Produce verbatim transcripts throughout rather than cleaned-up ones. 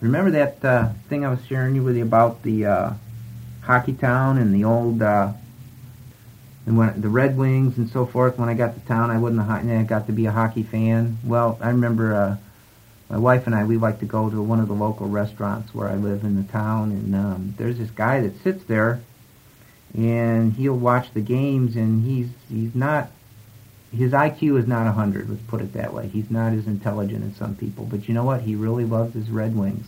Remember that uh, thing I was sharing you with you about the uh, hockey town and the old, uh, and when the Red Wings and so forth. When I got to town, I wasn't a ho- I got to be a hockey fan. Well, I remember uh, my wife and I, we like to go to one of the local restaurants where I live in the town, and um, there's this guy that sits there, and he'll watch the games, and he's he's not. His I Q is not one hundred, let's put it that way. He's not as intelligent as some people. But you know what? He really loves his Red Wings.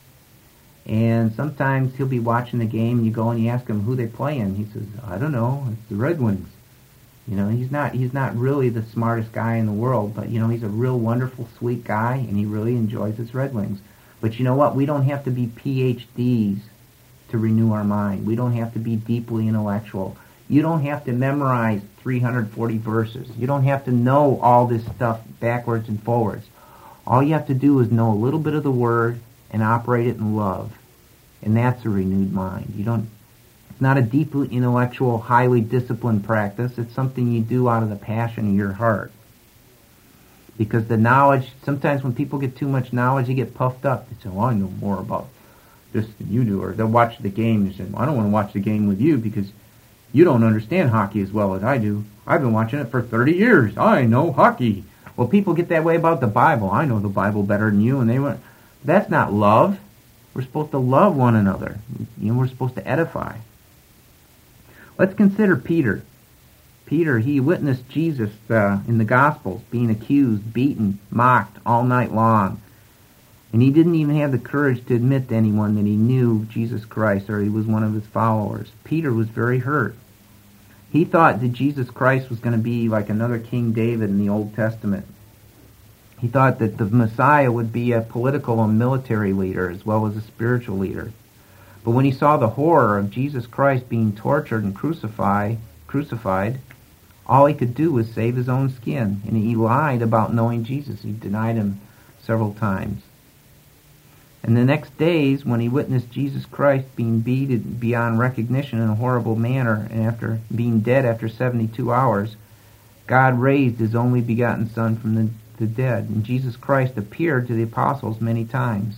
And sometimes he'll be watching the game, and you go and you ask him who they playing. He says, I don't know, it's the Red Wings. You know, he's not he's not really the smartest guy in the world, but, you know, he's a real wonderful, sweet guy, and he really enjoys his Red Wings. But you know what? We don't have to be P H Ds to renew our mind. We don't have to be deeply intellectual. You don't have to memorize three hundred forty verses. You don't have to know all this stuff backwards and forwards. All you have to do is know a little bit of the Word and operate it in love. And that's a renewed mind. You don't. It's not a deeply intellectual, highly disciplined practice. It's something you do out of the passion of your heart. Because the knowledge, sometimes when people get too much knowledge, they get puffed up. They say, well, I know more about this than you do. Or they'll watch the game and say, well, I don't want to watch the game with you because you don't understand hockey as well as I do. I've been watching it for thirty years. I know hockey. Well, people get that way about the Bible. I know the Bible better than you. And they went, that's not love. We're supposed to love one another. You know, we're supposed to edify. Let's consider Peter. Peter, he witnessed Jesus uh, in the Gospels being accused, beaten, mocked all night long. And he didn't even have the courage to admit to anyone that he knew Jesus Christ or he was one of his followers. Peter was very hurt. He thought that Jesus Christ was going to be like another King David in the Old Testament. He thought that the Messiah would be a political and military leader as well as a spiritual leader. But when he saw the horror of Jesus Christ being tortured and crucified, crucified, all he could do was save his own skin. And he lied about knowing Jesus. He denied him several times. And the next days, when he witnessed Jesus Christ being beaten beyond recognition in a horrible manner, and after being dead after seventy-two hours, God raised his only begotten Son from the, the dead. And Jesus Christ appeared to the apostles many times.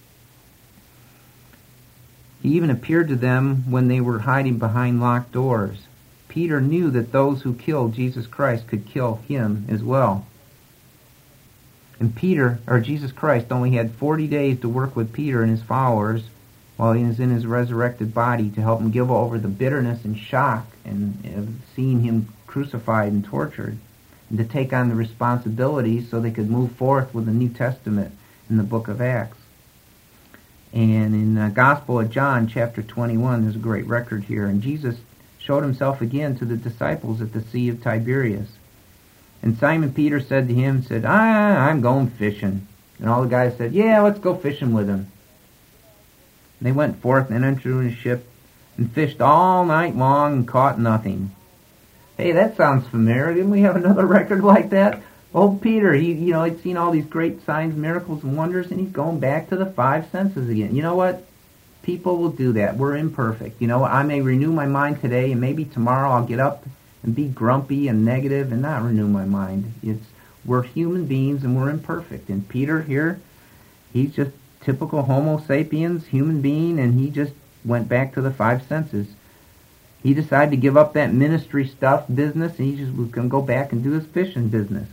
He even appeared to them when they were hiding behind locked doors. Peter knew that those who killed Jesus Christ could kill him as well. And Peter, or Jesus Christ, only had forty days to work with Peter and his followers while he was in his resurrected body to help him give over the bitterness and shock and of seeing him crucified and tortured, and to take on the responsibilities so they could move forth with the New Testament in the book of Acts. And in the Gospel of John, chapter twenty-one, there's a great record here. And Jesus showed himself again to the disciples at the Sea of Tiberias. And Simon Peter said to him, said, ah, I'm going fishing. And all the guys said, yeah, let's go fishing with him. And they went forth and entered a ship and fished all night long and caught nothing. Hey, that sounds familiar. Didn't we have another record like that? Old Peter, he, you know, he'd seen all these great signs, miracles, and wonders, and he's going back to the five senses again. You know what? People will do that. We're imperfect. You know, I may renew my mind today, and maybe tomorrow I'll get up and be grumpy and negative and not renew my mind. It's we're human beings and we're imperfect. And Peter here, he's just typical Homo sapiens, human being, and he just went back to the five senses. He decided to give up that ministry stuff, business, and he just was going to go back and do his fishing business.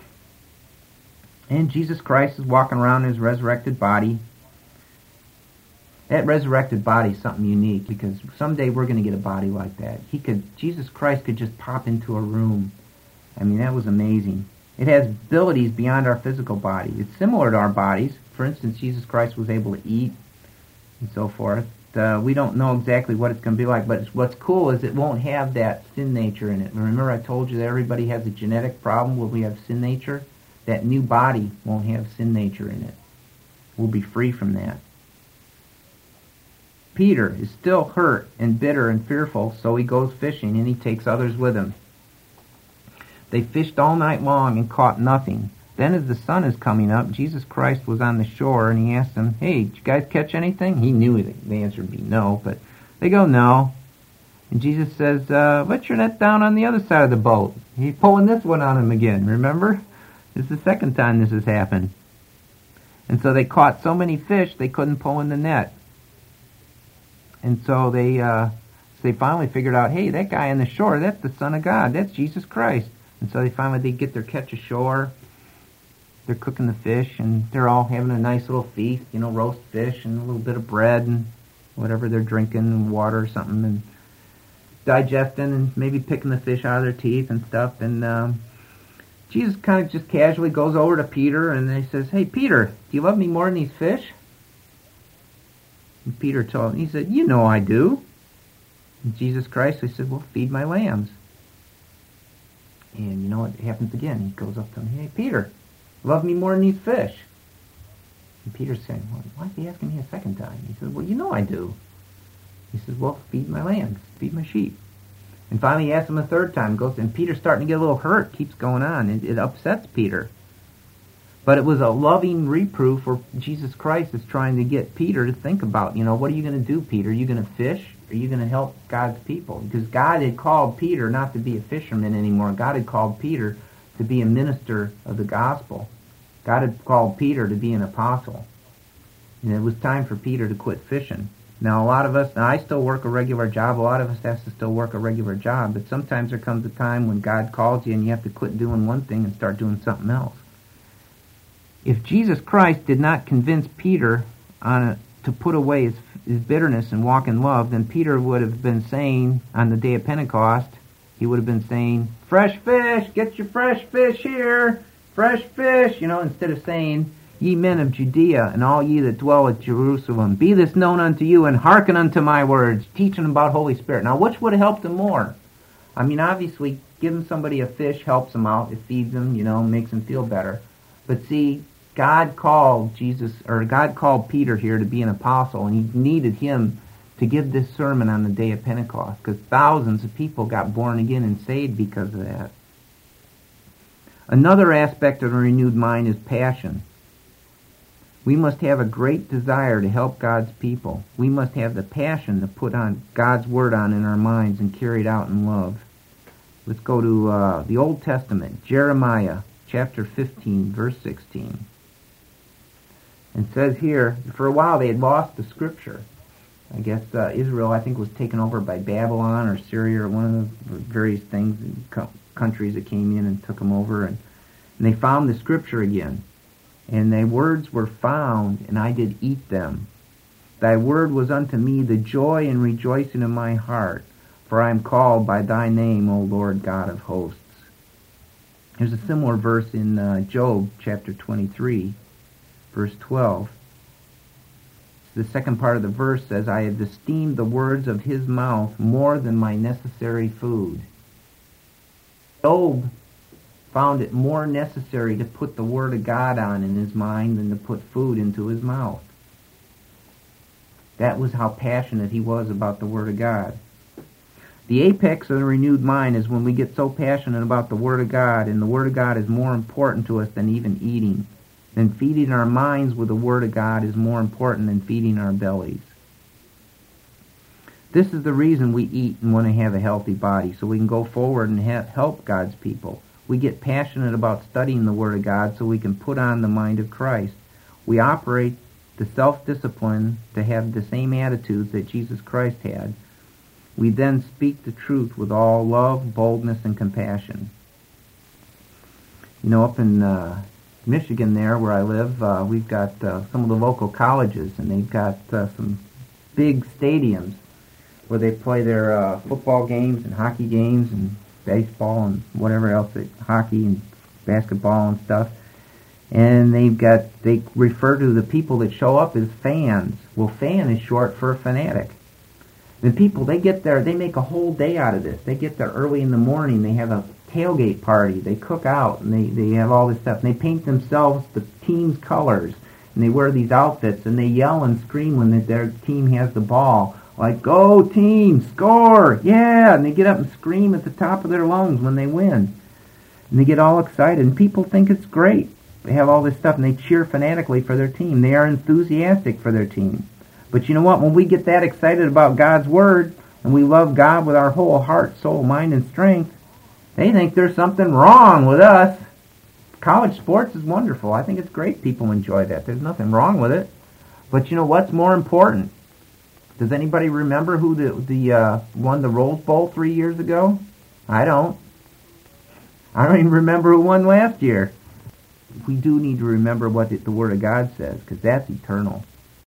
And Jesus Christ is walking around in his resurrected body. That resurrected body is something unique because someday we're going to get a body like that. He could, Jesus Christ could just pop into a room. I mean, that was amazing. It has abilities beyond our physical body. It's similar to our bodies. For instance, Jesus Christ was able to eat and so forth. Uh, we don't know exactly what it's going to be like, but what's cool is it won't have that sin nature in it. Remember I told you that everybody has a genetic problem where we have sin nature? That new body won't have sin nature in it. We'll be free from that. Peter is still hurt and bitter and fearful, so he goes fishing and he takes others with him. They fished all night long and caught nothing. Then as the sun is coming up, Jesus Christ was on the shore and he asked them, hey, did you guys catch anything? He knew the answer would be no, but they go no. And Jesus says, uh, let your net down on the other side of the boat. He's pulling this one on him again, remember? This is the second time this has happened. And so they caught so many fish they couldn't pull in the net. And so they uh, so they finally figured out, hey, that guy on the shore, that's the Son of God. That's Jesus Christ. And so they finally they get their catch ashore. They're cooking the fish, and they're all having a nice little feast, you know, roast fish and a little bit of bread and whatever they're drinking, and water or something, and digesting and maybe picking the fish out of their teeth and stuff. And um, Jesus kind of just casually goes over to Peter, and he says, hey, Peter, do you love me more than these fish? And Peter told him, he said, you know I do. And Jesus Christ, he said, well, feed my lambs. And you know what happens again? He goes up to him, hey, Peter, love me more than these fish. And Peter's saying, well, why is he asking me a second time? He says, well, you know I do. He says, well, feed my lambs, feed my sheep. And finally he asks him a third time, goes, and Peter's starting to get a little hurt, keeps going on. It, it upsets Peter. But it was a loving reproof where Jesus Christ is trying to get Peter to think about, you know, what are you going to do, Peter? Are you going to fish? Are you going to help God's people? Because God had called Peter not to be a fisherman anymore. God had called Peter to be a minister of the gospel. God had called Peter to be an apostle. And it was time for Peter to quit fishing. Now, a lot of us, now I still work a regular job. A lot of us have to still work a regular job. But sometimes there comes a time when God calls you and you have to quit doing one thing and start doing something else. If Jesus Christ did not convince Peter on a, to put away his, his bitterness and walk in love, then Peter would have been saying on the day of Pentecost, he would have been saying, fresh fish, get your fresh fish here, fresh fish, you know, instead of saying, ye men of Judea, and all ye that dwell at Jerusalem, be this known unto you, and hearken unto my words, teaching about Holy Spirit. Now, which would have helped him more? I mean, obviously, giving somebody a fish helps them out. It feeds them, you know, makes them feel better. But see, God called Jesus, or God called Peter here to be an apostle, and he needed him to give this sermon on the day of Pentecost, because thousands of people got born again and saved because of that. Another aspect of a renewed mind is passion. We must have a great desire to help God's people. We must have the passion to put on God's word on in our minds and carry it out in love. Let's go to uh, the Old Testament, Jeremiah chapter fifteen, verse sixteen. And it says here, for a while they had lost the scripture. I guess uh, Israel, I think, was taken over by Babylon or Syria or one of the various things, countries that came in and took them over. And, and they found the scripture again. And thy words were found, and I did eat them. Thy word was unto me the joy and rejoicing of my heart, for I am called by thy name, O Lord God of hosts. There's a similar verse in uh, Job chapter twenty-three, verse twelve. The second part of the verse says, I have esteemed the words of his mouth more than my necessary food. Job found it more necessary to put the word of God on in his mind than to put food into his mouth. That was how passionate he was about the word of God. The apex of the renewed mind is when we get so passionate about the word of God, and the word of God is more important to us than even eating. Then feeding our minds with the word of God is more important than feeding our bellies. This is the reason we eat and want to have a healthy body, so we can go forward and ha- help God's people. We get passionate about studying the Word of God so we can put on the mind of Christ. We operate the self-discipline to have the same attitudes that Jesus Christ had. We then speak the truth with all love, boldness, and compassion. You know, up in uh, Michigan there where I live, uh, we've got uh, some of the local colleges, and they've got uh, some big stadiums where they play their uh, football games and hockey games and baseball and whatever else, hockey and basketball and stuff. And they've got, they refer to the people that show up as fans. Well, fan is short for fanatic. The people, they get there, they make a whole day out of this. They get there early in the morning, they have a tailgate party, they cook out, and they, they have all this stuff. And they paint themselves the team's colors, and they wear these outfits, and they yell and scream when their team has the ball. Like, go team, score, yeah, and they get up and scream at the top of their lungs when they win. And they get all excited, and people think it's great. They have all this stuff, and they cheer fanatically for their team. They are enthusiastic for their team. But you know what? When we get that excited about God's Word, and we love God with our whole heart, soul, mind, and strength, they think there's something wrong with us. college sports is wonderful. I think it's great people enjoy that. There's nothing wrong with it. But you know what's more important? Does anybody remember who the, the uh, won the Rose Bowl three years ago? I don't. I don't even remember who won last year. We do need to remember what the, the Word of God says, because that's eternal.